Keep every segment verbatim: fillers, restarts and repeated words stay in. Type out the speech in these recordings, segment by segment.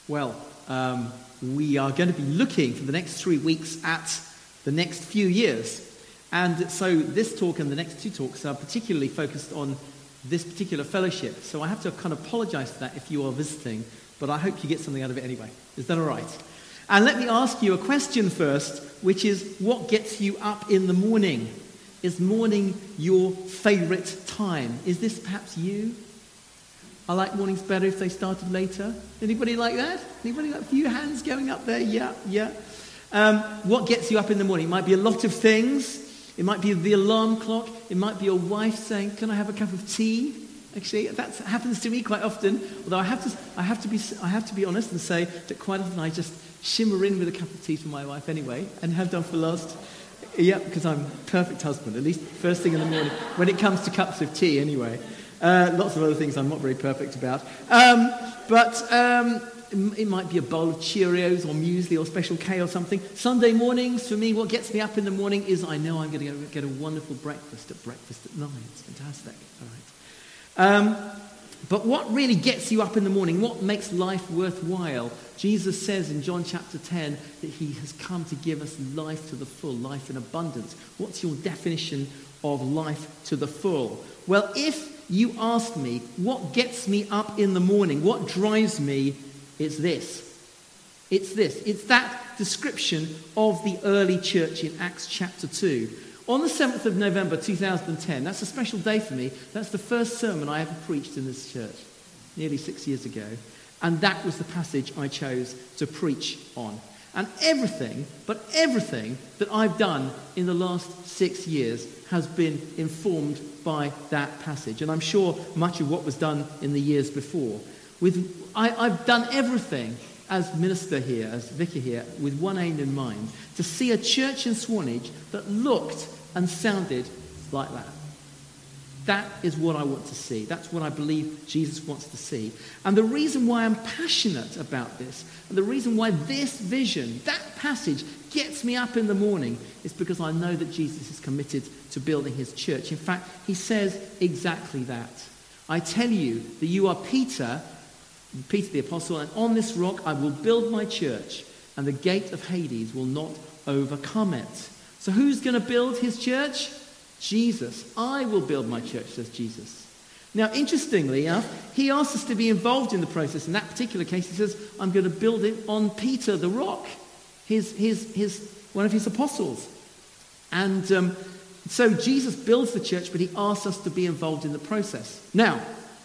Well, um, we are going to be looking for the next three weeks at the next few years. And so this talk and the next two talks are particularly focused on this particular fellowship. So I have to kind of apologize for that if you are visiting, but I hope you get something out of it anyway. Is that all right? And let me ask you a question first, which is, what gets you up in the morning? Is morning your favorite time? Is this perhaps you? I like mornings better if they started later. Anybody like that? Anybody got a few hands going up there? Yeah, yeah. Um, what gets you up in the morning? It might be a lot of things. It might be the alarm clock. It might be your wife saying, "Can I have a cup of tea?" Actually, that happens to me quite often. Although I have to, I have to be, I have to be honest and say that quite often I just shimmer in with a cup of tea for my wife anyway, and have done for the last. Yeah, because I'm a perfect husband. At least first thing in the morning, when it comes to cups of tea, anyway. Uh, lots of other things I'm not very perfect about. Um, but um, it might be a bowl of Cheerios or muesli or Special K or something. Sunday mornings, for me, what gets me up in the morning is I know I'm going to go get a wonderful breakfast at breakfast at nine. It's fantastic. All right. Um, but what really gets you up in the morning? What makes life worthwhile? Jesus says in John chapter ten that he has come to give us life to the full, life in abundance. What's your definition of life to the full? Well, if you ask me, what gets me up in the morning? What drives me? It's this. It's this. It's that description of the early church in Acts chapter two. On the seventh of November two thousand ten, that's a special day for me. That's the first sermon I ever preached in this church, nearly six years ago. And that was the passage I chose to preach on. And everything, but everything that I've done in the last six years has been informed by that passage. And I'm sure much of what was done in the years before. With, I, I've done everything as minister here, as vicar here, with one aim in mind, to see a church in Swanage that looked and sounded like that. That is what I want to see. That's what I believe Jesus wants to see. And the reason why I'm passionate about this, and the reason why this vision, that passage, gets me up in the morning, is because I know that Jesus is committed to building his church. In fact, he says exactly that. I tell you that you are Peter, Peter the apostle, and on this rock I will build my church, and the gate of Hades will not overcome it. So who's going to build his church? Jesus. I will build my church, says Jesus. Now, interestingly enough, he asks us to be involved in the process. In that particular case, he says, I'm going to build it on Peter the rock, his, his, his, one of his apostles. And um, so Jesus builds the church, but he asks us to be involved in the process. Now,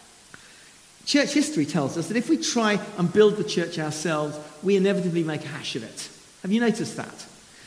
church history tells us that if we try and build the church ourselves, we inevitably make a hash of it. Have you noticed that?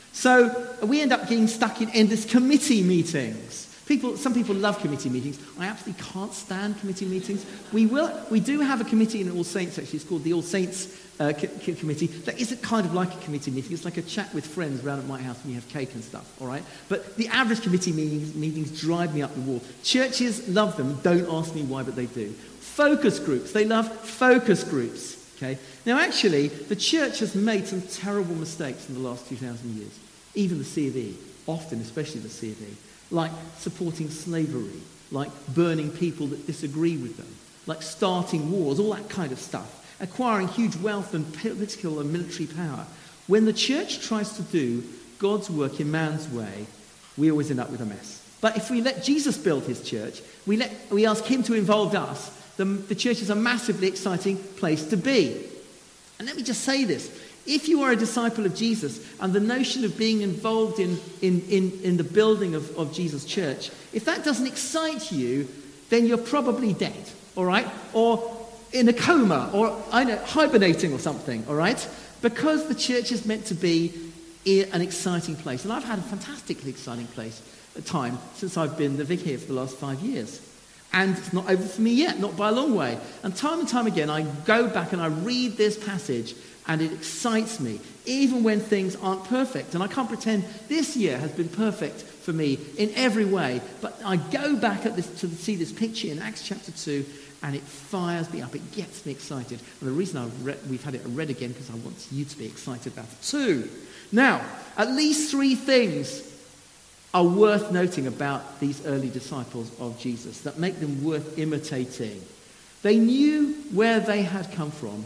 So we end up getting stuck in endless committee meetings. People, some people love committee meetings. I absolutely can't stand committee meetings. We will, we do have a committee in All Saints, actually. It's called the All Saints uh, co- Committee. That isn't kind of like a committee meeting. It's like a chat with friends around at my house and we have cake and stuff, all right? But the average committee meetings, meetings drive me up the wall. Churches love them. Don't ask me why, but they do. Focus groups. They love focus groups, okay? Now, actually, the church has made some terrible mistakes in the last two thousand years. Even the C of E, often, especially the C of E, like supporting slavery, like burning people that disagree with them, like starting wars, all that kind of stuff, acquiring huge wealth and political and military power. When the church tries to do God's work in man's way, we always end up with a mess. But if we let Jesus build his church, we, let, we ask him to involve us, the, the church is a massively exciting place to be. And let me just say this. If you are a disciple of Jesus and the notion of being involved in, in, in, in the building of, of Jesus' church, if that doesn't excite you, then you're probably dead, all right? Or in a coma, or I know, hibernating or something, all right? Because the church is meant to be an exciting place. And I've had a fantastically exciting place at time since I've been the vicar here for the last five years. And it's not over for me yet, not by a long way. And time and time again, I go back and I read this passage, and it excites me, even when things aren't perfect. And I can't pretend this year has been perfect for me in every way. But I go back at this to see this picture in Acts chapter two, and it fires me up. It gets me excited. And the reason I've read, we've had it read again, because I want you to be excited about it too. Now, at least three things are worth noting about these early disciples of Jesus that make them worth imitating. They knew where they had come from.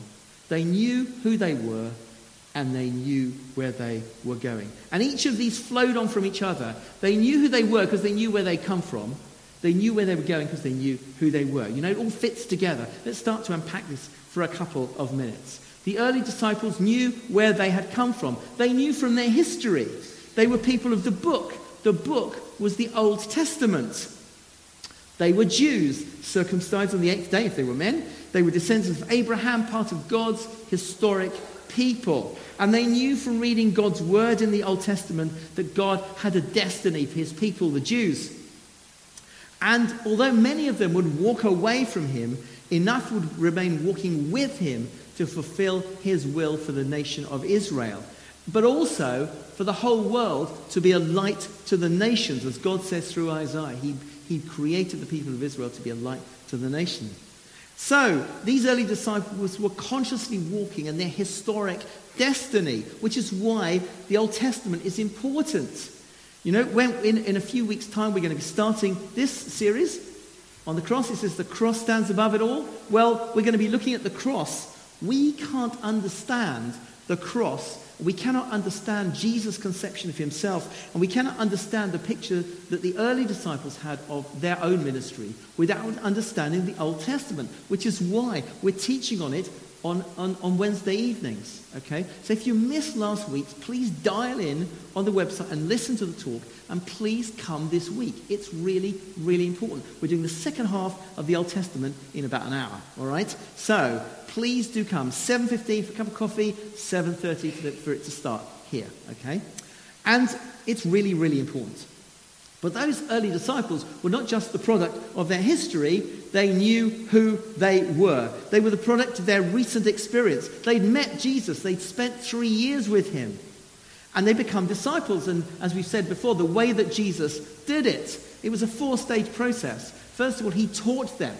They knew who they were, and they knew where they were going. And each of these flowed on from each other. They knew who they were because they knew where they come from. They knew where they were going because they knew who they were. You know, it all fits together. Let's start to unpack this for a couple of minutes. The early disciples knew where they had come from. They knew from their history. They were people of the book. The book was the Old Testament. They were Jews, circumcised on the eighth day if they were men. They were descendants of Abraham, part of God's historic people. And they knew from reading God's word in the Old Testament that God had a destiny for his people, the Jews. And although many of them would walk away from him, enough would remain walking with him to fulfill his will for the nation of Israel. But also for the whole world to be a light to the nations, as God says through Isaiah. He, he created the people of Israel to be a light to the nation. So these early disciples were consciously walking in their historic destiny, which is why the Old Testament is important. You know, when in, in a few weeks' time we're going to be starting this series on the cross. It says the cross stands above it all. Well, we're going to be looking at the cross. We can't understand the cross. We cannot understand Jesus' conception of himself, and we cannot understand the picture that the early disciples had of their own ministry without understanding the Old Testament, which is why we're teaching on it on, on, on Wednesday evenings. Okay? So if you missed last week's, please dial in on the website and listen to the talk, and please come this week. It's really, really important. We're doing the second half of the Old Testament in about an hour. All right? So please do come. seven fifteen for a cup of coffee, seven thirty for, for it to start here. Okay? And it's really, really important. But those early disciples were not just the product of their history, they knew who they were. They were the product of their recent experience. They'd met Jesus, they'd spent three years with him, and they become disciples. And as we said before, the way that Jesus did it, it was a four-stage process. First of all, he taught them,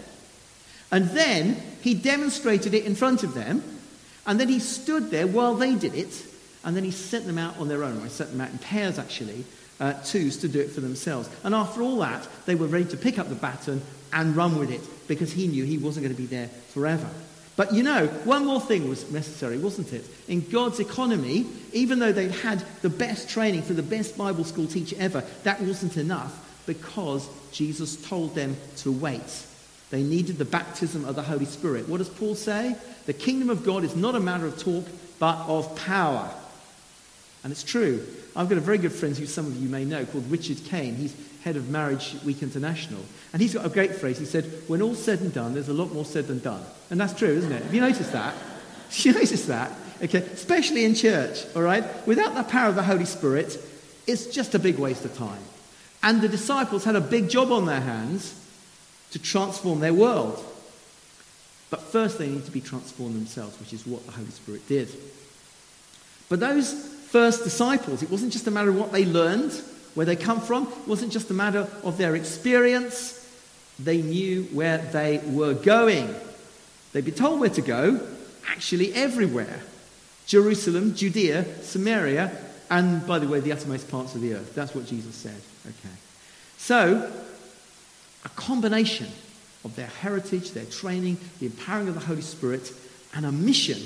and then he demonstrated it in front of them, and then he stood there while they did it, and then he sent them out on their own. Or he sent them out in pairs, actually, Uh, twos to do it for themselves. And after all that, they were ready to pick up the baton and run with it, because he knew he wasn't going to be there forever. But you know, one more thing was necessary, wasn't it? In God's economy, even though they'd had the best training for the best Bible school teacher ever, that wasn't enough, because Jesus told them to wait. They needed the baptism of the Holy Spirit. What does Paul say? The kingdom of God is not a matter of talk, but of power. And it's true. I've got a very good friend who some of you may know called Richard Kane. He's head of Marriage Week International. And he's got a great phrase. He said, when all's said and done, there's a lot more said than done. And that's true, isn't it? Have you noticed that? Have you noticed that? Okay, especially in church, all right? Without the power of the Holy Spirit, it's just a big waste of time. And the disciples had a big job on their hands to transform their world. But first they need to be transformed themselves, which is what the Holy Spirit did. But those first disciples, it wasn't just a matter of what they learned, where they come from. It wasn't just a matter of their experience. They knew where they were going. They'd been told where to go, actually everywhere. Jerusalem, Judea, Samaria, and, by the way, the uttermost parts of the earth. That's what Jesus said. Okay. So, a combination of their heritage, their training, the empowering of the Holy Spirit, and a mission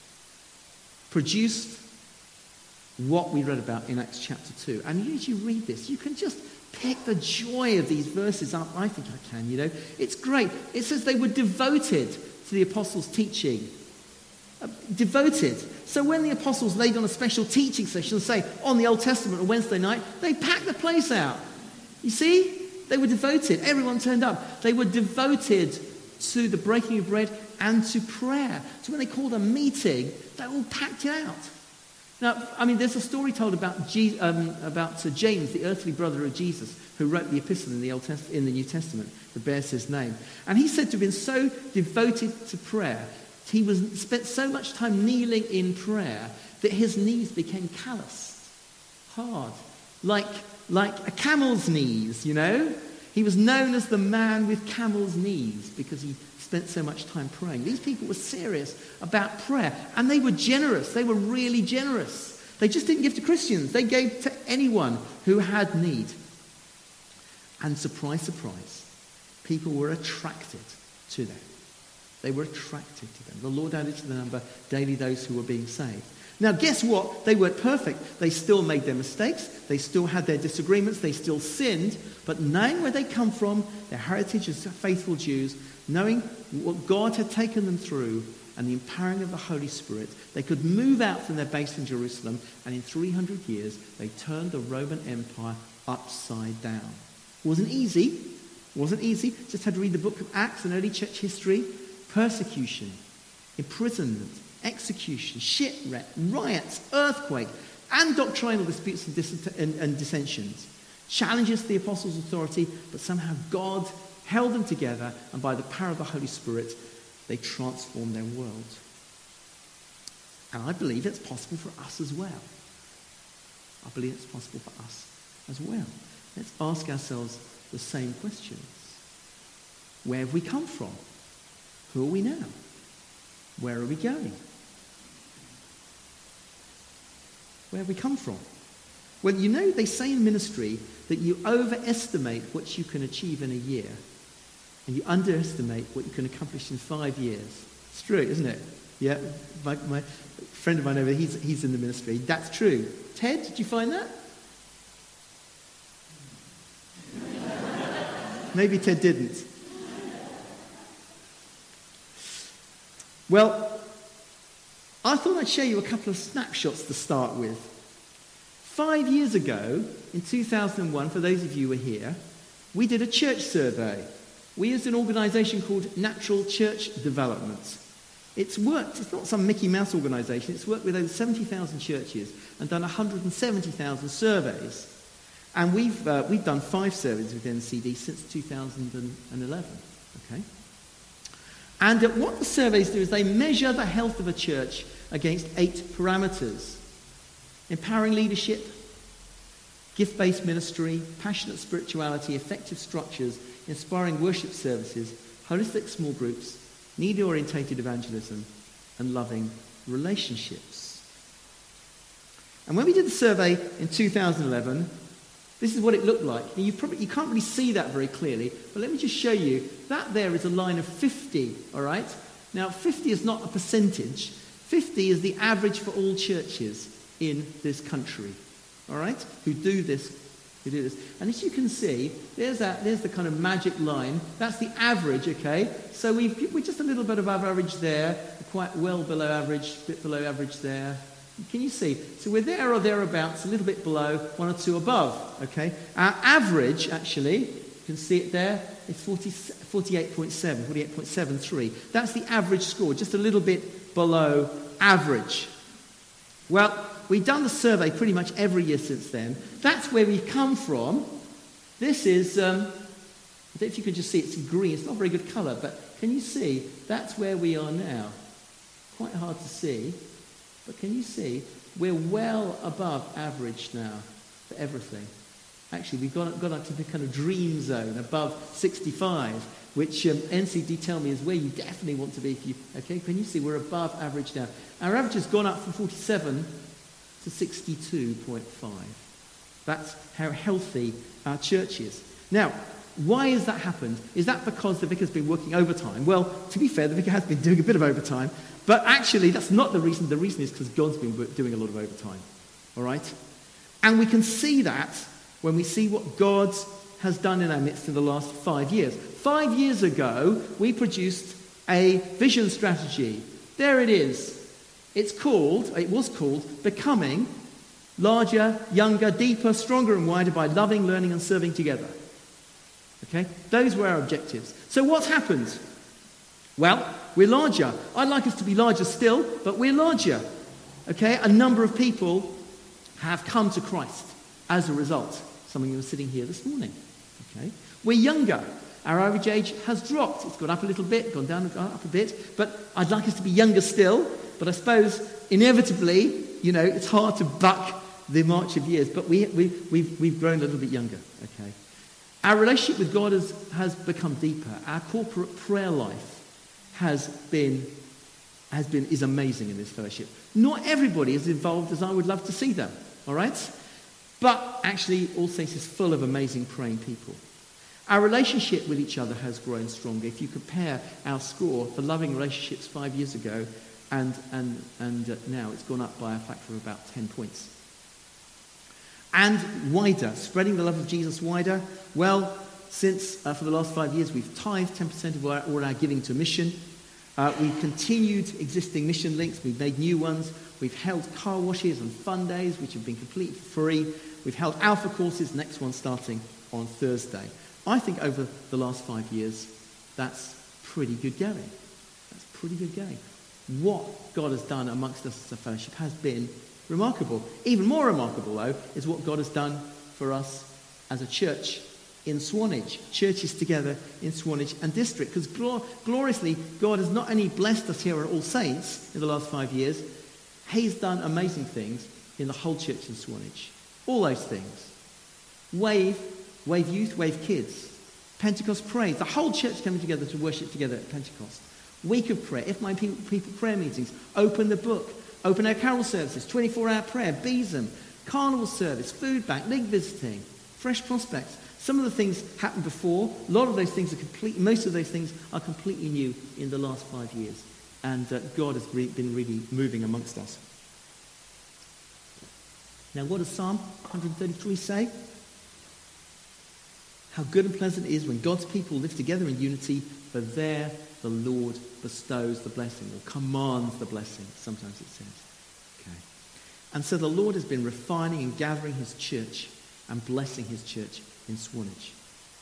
produced what we read about in Acts chapter two. And as you read this, you can just pick the joy of these verses up. I think I can, you know. It's great. It says they were devoted to the apostles' teaching. Uh, devoted. So when the apostles laid on a special teaching session, say, on the Old Testament on Wednesday night, they packed the place out. You see? They were devoted. Everyone turned up. They were devoted to the breaking of bread and to prayer. So when they called a meeting, they all packed it out. Now, I mean, there's a story told about Je- um, about uh, James, the earthly brother of Jesus, who wrote the epistle in the Old Test- in the New Testament that bears his name. And he said to have been so devoted to prayer, he was spent so much time kneeling in prayer that his knees became calloused, hard, like like a camel's knees. You know, he was known as the man with camel's knees because he spent so much time praying. These people were serious about prayer, and they were generous. They were really generous. They just didn't give to Christians. They gave to anyone who had need. And surprise, surprise, people were attracted to them. They were attracted to them. The Lord added to the number daily those who were being saved. Now, guess what? They weren't perfect. They still made their mistakes. They still had their disagreements. They still sinned. But knowing where they come from, their heritage as faithful Jews, knowing what God had taken them through and the empowering of the Holy Spirit, they could move out from their base in Jerusalem, and in three hundred years, they turned the Roman Empire upside down. Wasn't easy. Wasn't easy. Just had to read the book of Acts and early church history. Persecution, imprisonment, execution, shipwreck, riots, earthquake, and doctrinal disputes and, dis- and, and dissensions. Challenges to the apostles' authority, but somehow God held them together, and by the power of the Holy Spirit, they transformed their world. And I believe it's possible for us as well. I believe it's possible for us as well. Let's ask ourselves the same questions. Where have we come from? Who are we now? Where are we going? Where have we come from? Well, you know, they say in ministry that you overestimate what you can achieve in a year, and you underestimate what you can accomplish in five years. It's true, isn't it? Yeah, my, my friend of mine over there, he's, he's in the ministry. That's true. Ted, did you find that? Maybe Ted didn't. Well, I thought I'd show you a couple of snapshots to start with. Five years ago, in two thousand one, for those of you who were here, we did a church survey. We used an organisation called Natural Church Development. It's worked, it's not some Mickey Mouse organisation, it's worked with over seventy thousand churches and done one hundred seventy thousand surveys. And we've, uh, we've done five surveys with N C D since two thousand eleven. Okay? And uh, what the surveys do is they measure the health of a church against eight parameters. Empowering leadership, gift-based ministry, passionate spirituality, effective structures, inspiring worship services, holistic small groups, need-orientated evangelism, and loving relationships. And when we did the survey in two thousand eleven, this is what it looked like. And you probably you can't really see that very clearly, but let me just show you. That there is a line of fifty, all right? Now, fifty is not a percentage. fifty is the average for all churches in this country, all right, who do this. Who do this. And as you can see, there's that. There's the kind of magic line. That's the average, okay? So we've, we're just a little bit above average there, quite well below average, a bit below average there. Can you see? So we're there or thereabouts, a little bit below, one or two above, okay? Our average, actually, you can see it there, is forty, forty-eight point seven, forty-eight point seven three. That's the average score, just a little bit below average. Well, we've done the survey pretty much every year since then. That's where we've come from. This is, um, I don't know if you can just see, it's green. It's not a very good colour, but can you see? That's where we are now. Quite hard to see. But can you see? We're well above average now for everything. Actually, we've got, got up to the kind of dream zone, above sixty-five, which um, N C D tell me is where you definitely want to be. If you, okay, can you see? We're above average now. Our average has gone up from forty-seven to sixty-two point five. That's how healthy our church is. Now, why has that happened? Is that because the vicar's been working overtime? Well, to be fair, the vicar has been doing a bit of overtime, but actually that's not the reason. The reason is because God's been doing a lot of overtime. All right? And we can see that when we see what God has done in our midst in the last five years. Five years ago, we produced a vision strategy. There it is. It's called, it was called, Becoming Larger, Younger, Deeper, Stronger and Wider by Loving, Learning and Serving Together. Okay? Those were our objectives. So what's happened? Well, we're larger. I'd like us to be larger still, but we're larger. Okay? A number of people have come to Christ as a result. Some of you are sitting here this morning. Okay? We're younger. Our average age has dropped. It's gone up a little bit, gone down, gone up a bit, but I'd like us to be younger still. But I suppose, inevitably, you know, it's hard to buck the march of years, but we, we, we've, we've grown a little bit younger, okay? Our relationship with God has, has become deeper. Our corporate prayer life has been, has been, is amazing in this fellowship. Not everybody is involved as I would love to see them, all right? But actually, All Saints is full of amazing praying people. Our relationship with each other has grown stronger. If you compare our score for loving relationships five years ago and, and, and uh, now, it's gone up by a factor of about ten points. And wider, spreading the love of Jesus wider. Well, since uh, for the last five years we've tithed ten percent of our, all our giving to mission. Uh, we've continued existing mission links. We've made new ones. We've held car washes and fun days, which have been completely free. We've held alpha courses, next one starting on Thursday. I think over the last five years, that's pretty good going. That's pretty good going. What God has done amongst us as a fellowship has been remarkable. Even more remarkable, though, is what God has done for us as a church in Swanage. Churches together in Swanage and district. Because glor- gloriously, God has not only blessed us here at All Saints in the last five years, He's done amazing things in the whole church in Swanage. All those things. Wave, Wave Youth, Wave Kids. Pentecost Praise. The whole church coming together to worship together at Pentecost. Week of Prayer. If My People, people prayer meetings. Open the Book. Open Air Carol services. twenty-four hour prayer. Besom. Carnival service. Food bank. League visiting. Fresh prospects. Some of the things happened before. A lot of those things are complete. Most of those things are completely new in the last five years. And uh, God has re- been really moving amongst us. Now, what does Psalm one thirty-three say? How good and pleasant it is when God's people live together in unity, for there the Lord bestows the blessing, or commands the blessing, sometimes it says. Okay. And so the Lord has been refining and gathering his church and blessing his church in Swanage.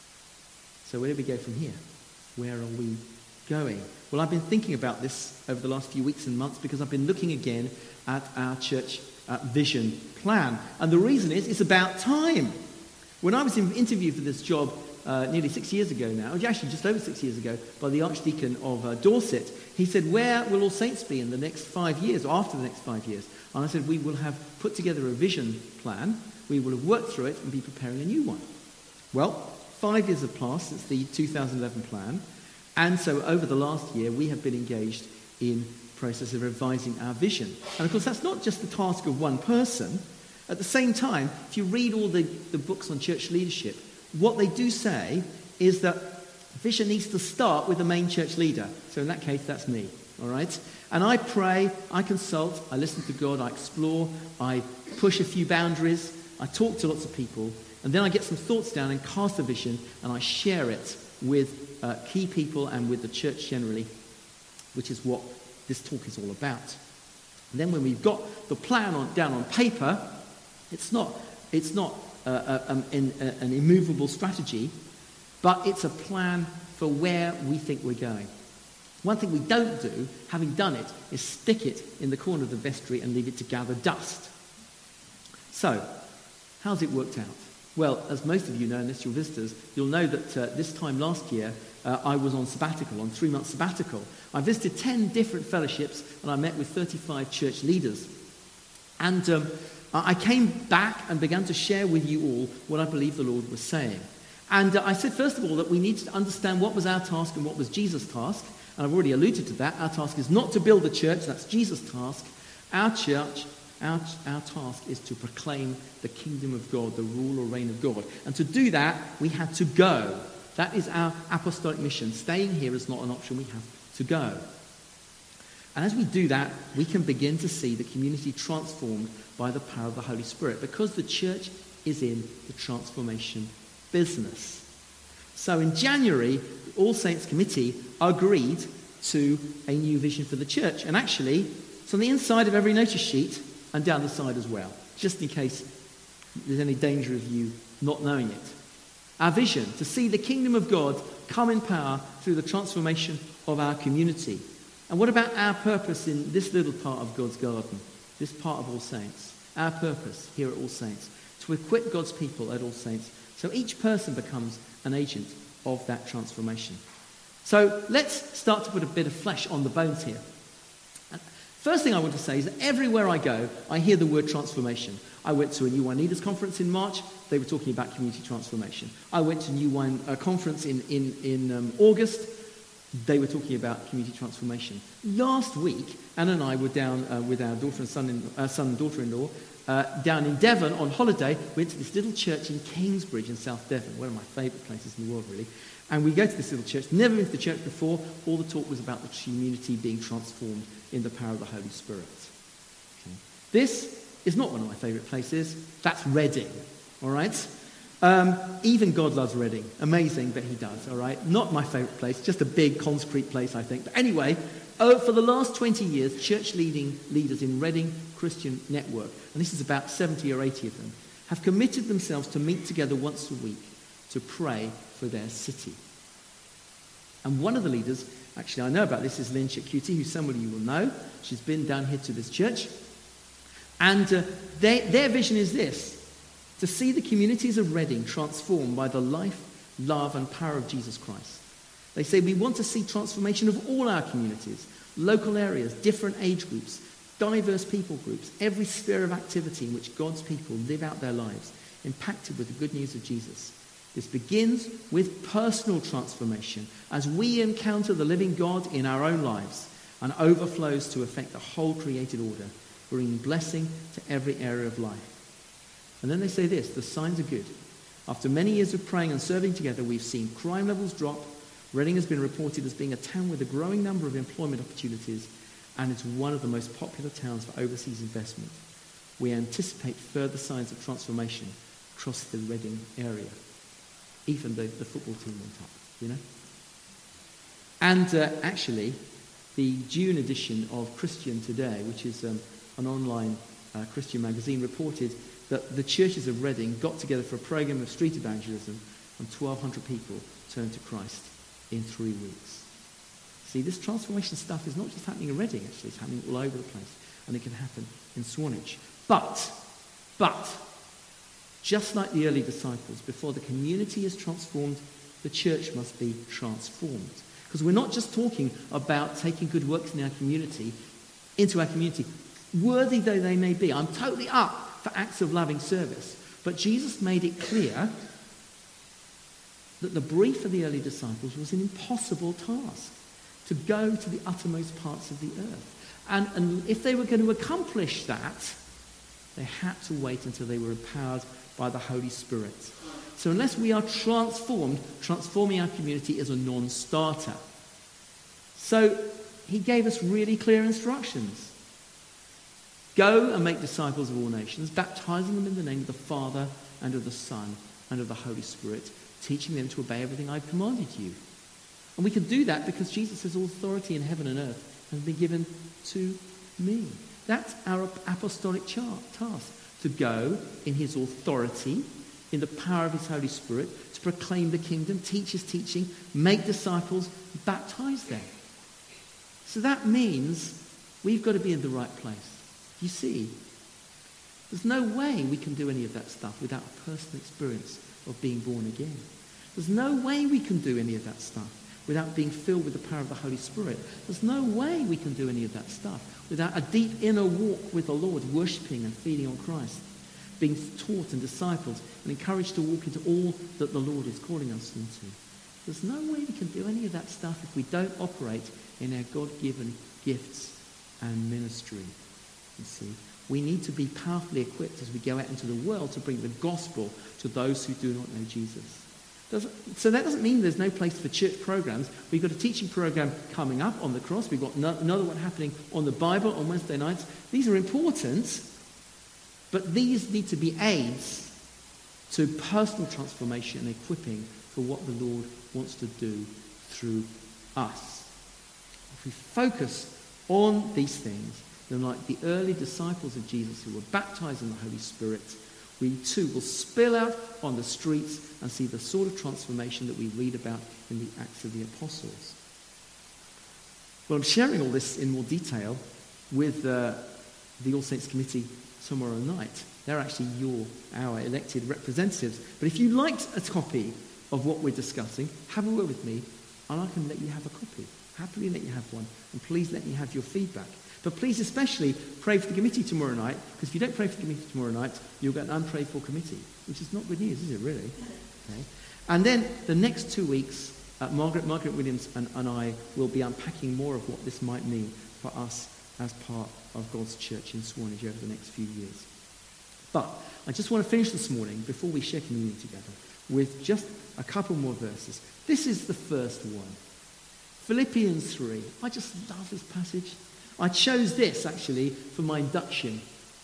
So where do we go from here? Where are we going? Well, I've been thinking about this over the last few weeks and months because I've been looking again at our church uh, vision plan. And the reason is, it's about time. When I was in, interviewed for this job uh, nearly six years ago now, actually just over six years ago, by the Archdeacon of uh, Dorset, he said, where will All Saints be in the next five years, or after the next five years? And I said, we will have put together a vision plan, we will have worked through it and be preparing a new one. Well, five years have passed since the two thousand eleven plan, and so over the last year we have been engaged in the process of revising our vision. And of course that's not just the task of one person. At the same time, if you read all the, the books on church leadership, what they do say is that vision needs to start with the main church leader. So in that case, that's me, all right? And I pray, I consult, I listen to God, I explore, I push a few boundaries, I talk to lots of people, and then I get some thoughts down and cast a vision, and I share it with uh, key people and with the church generally, which is what this talk is all about. And then when we've got the plan on, down on paper, It's not, it's not uh, um, in, uh, an immovable strategy, but it's a plan for where we think we're going. One thing we don't do, having done it, is stick it in the corner of the vestry and leave it to gather dust. So, how's it worked out? Well, as most of you know, unless you're visitors, you'll know that uh, this time last year, uh, I was on sabbatical, on three-month sabbatical. I visited ten different fellowships, and I met with thirty-five church leaders. And Um, I came back and began to share with you all what I believe the Lord was saying. And uh, I said, first of all, that we needed to understand what was our task and what was Jesus' task. And I've already alluded to that. Our task is not to build a church. That's Jesus' task. Our church, our, our task is to proclaim the kingdom of God, the rule or reign of God. And to do that, we had to go. That is our apostolic mission. Staying here is not an option. We have to go. And as we do that, we can begin to see the community transformed by the power of the Holy Spirit, because the church is in the transformation business. So in January, the All Saints Committee agreed to a new vision for the church. And actually, it's on the inside of every notice sheet and down the side as well, just in case there's any danger of you not knowing it. Our vision, to see the kingdom of God come in power through the transformation of our community. And what about our purpose in this little part of God's garden, this part of All Saints? Our purpose here at All Saints, to equip God's people at All Saints, so each person becomes an agent of that transformation. So let's start to put a bit of flesh on the bones here. First thing I want to say is that everywhere I go, I hear the word transformation. I went to a New Wine Leaders Conference in March. They were talking about community transformation. I went to a New Wine uh, Conference in, in, in um, August. They were talking about community transformation. Last week, Anna and I were down uh, with our daughter and son, in, uh, son and daughter-in-law uh, down in Devon on holiday. We went to this little church in Kingsbridge in South Devon, one of my favourite places in the world, really. And we go to this little church, never been to the church before. All the talk was about the community being transformed in the power of the Holy Spirit. Okay. This is not one of my favourite places. That's Reading, all right? Um, even God loves Reading. Amazing, but he does, all right? Not my favourite place, just a big concrete place, I think. But anyway, oh, for the last twenty years, church leading leaders in Reading Christian Network, and this is about seventy or eighty of them, have committed themselves to meet together once a week to pray for their city. And one of the leaders, actually I know about this, is Lynn Chikuti, who some of you will know. She's been down here to this church. And uh, they, their vision is this: to see the communities of Reading transformed by the life, love and power of Jesus Christ. They say we want to see transformation of all our communities, local areas, different age groups, diverse people groups, every sphere of activity in which God's people live out their lives, impacted with the good news of Jesus. This begins with personal transformation as we encounter the living God in our own lives and overflows to affect the whole created order, bringing blessing to every area of life. And then they say this: the signs are good. After many years of praying and serving together, we've seen crime levels drop. Reading has been reported as being a town with a growing number of employment opportunities, and it's one of the most popular towns for overseas investment. We anticipate further signs of transformation across the Reading area. Even though the football team went up, you know. And uh, actually, the June edition of Christian Today, which is um, an online uh, Christian magazine, reported that the churches of Reading got together for a program of street evangelism, and twelve hundred people turned to Christ in three weeks. See, this transformation stuff is not just happening in Reading, actually. It's happening all over the place, and it can happen in Swanage. But, but, just like the early disciples, before the community is transformed, the church must be transformed. Because we're not just talking about taking good works in our community into our community, worthy though they may be. I'm totally up for acts of loving service. But Jesus made it clear that the brief of the early disciples was an impossible task, to go to the uttermost parts of the earth. And, and if they were going to accomplish that, they had to wait until they were empowered by the Holy Spirit. So unless we are transformed, transforming our community is a non-starter. So he gave us really clear instructions. Go and make disciples of all nations, baptizing them in the name of the Father and of the Son and of the Holy Spirit, teaching them to obey everything I've commanded you. And we can do that because Jesus says all authority in heaven and earth has been given to me. That's our apostolic task. To go in his authority, in the power of his Holy Spirit, to proclaim the kingdom, teach his teaching, make disciples, baptize them. So that means we've got to be in the right place. You see, there's no way we can do any of that stuff without a personal experience of being born again. There's no way we can do any of that stuff without being filled with the power of the Holy Spirit. There's no way we can do any of that stuff without a deep inner walk with the Lord, worshipping and feeding on Christ, being taught and discipled and encouraged to walk into all that the Lord is calling us into. There's no way we can do any of that stuff if we don't operate in our God-given gifts and ministry. You see, we need to be powerfully equipped as we go out into the world to bring the gospel to those who do not know Jesus. Doesn't, so that doesn't mean there's no place for church programs. We've got a teaching program coming up on the cross. We've got no, another one happening on the Bible on Wednesday nights. These are important, but these need to be aids to personal transformation and equipping for what the Lord wants to do through us. If we focus on these things, then like the early disciples of Jesus who were baptized in the Holy Spirit, we too will spill out on the streets and see the sort of transformation that we read about in the Acts of the Apostles. Well, I'm sharing all this in more detail with uh, the All Saints Committee tomorrow night. They're actually your, our elected representatives. But if you liked a copy of what we're discussing, have a word with me and I can let you have a copy. Happily let you have one. And please let me have your feedback. But please especially pray for the committee tomorrow night, because if you don't pray for the committee tomorrow night, you'll get an unprayed for committee, which is not good news, is it really? Okay. And then the next two weeks, uh, Margaret, Margaret Williams and, and I will be unpacking more of what this might mean for us as part of God's church in Swanage over the next few years. But I just want to finish this morning, before we share communion together, with just a couple more verses. This is the first one. Philippians three. I just love this passage. I chose this, actually, for my induction.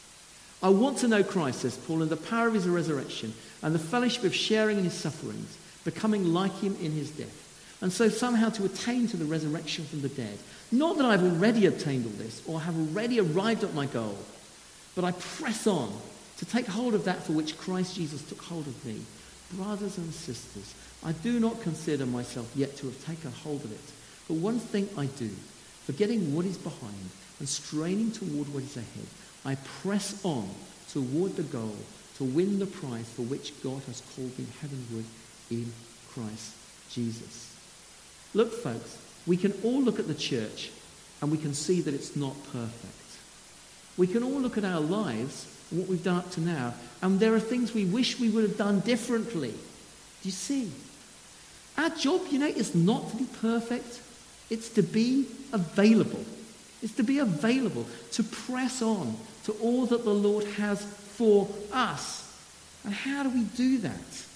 I want to know Christ, says Paul, and the power of his resurrection, and the fellowship of sharing in his sufferings, becoming like him in his death, and so somehow to attain to the resurrection from the dead. Not that I've already obtained all this, or have already arrived at my goal, but I press on to take hold of that for which Christ Jesus took hold of me. Brothers and sisters, I do not consider myself yet to have taken hold of it. But one thing I do, forgetting what is behind and straining toward what is ahead, I press on toward the goal to win the prize for which God has called me heavenward in Christ Jesus. Look, folks, we can all look at the church and we can see that it's not perfect. We can all look at our lives and what we've done up to now, and there are things we wish we would have done differently. Do you see? Our job, you know, is not to be perfect. It's to be available. It's to be available, to press on to all that the Lord has for us. And how do we do that?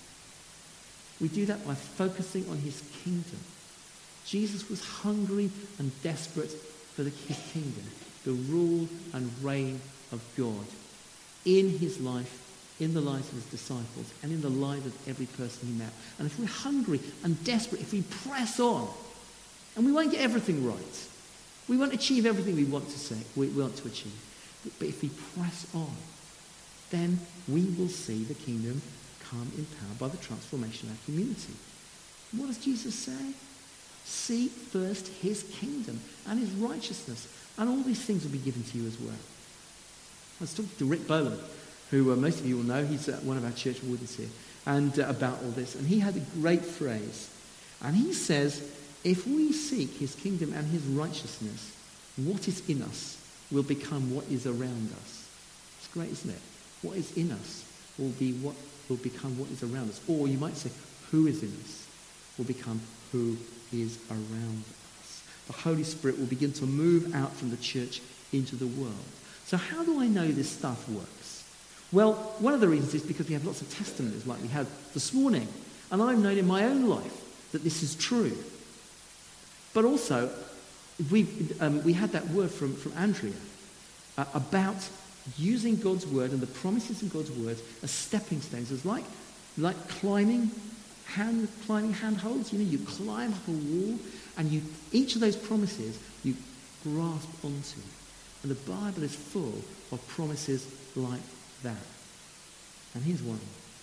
We do that by focusing on his kingdom. Jesus was hungry and desperate for the, his kingdom, the rule and reign of God in his life, in the lives of his disciples, and in the lives of every person he met. And if we're hungry and desperate, if we press on, and we won't get everything right, we won't achieve everything we want to say, we want to achieve. But, but if we press on, then we will see the kingdom come in power by the transformation of our community. What does Jesus say? Seek first his kingdom and his righteousness, and all these things will be given to you as well. I was talking to Rick Boland, who uh, most of you will know. He's uh, one of our church wardens here, and uh, about all this. And he had a great phrase. And he says, if we seek his kingdom and his righteousness, what is in us will become what is around us. It's great, isn't it? What is in us will be what will become what is around us. Or you might say, who is in us will become who is around us. The Holy Spirit will begin to move out from the church into the world. So how do I know this stuff works? Well, one of the reasons is because we have lots of testimonies like we had this morning. And I've known in my own life that this is true. But also, we um, we had that word from, from Andrea uh, about using God's word and the promises in God's word as stepping stones. It's like, like climbing, hand climbing handholds. You know, you climb up a wall, and you each of those promises you grasp onto. And the Bible is full of promises like that. And here's one.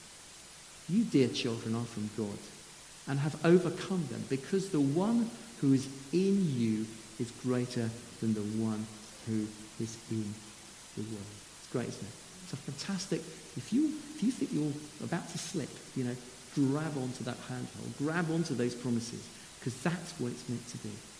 You, dear children, are from God and have overcome them, because the one who is in you is greater than the one who is in the world. It's great, isn't it? It's a fantastic. If you if you think you're about to slip, you know, grab onto that handhold, grab onto those promises, because that's what it's meant to be.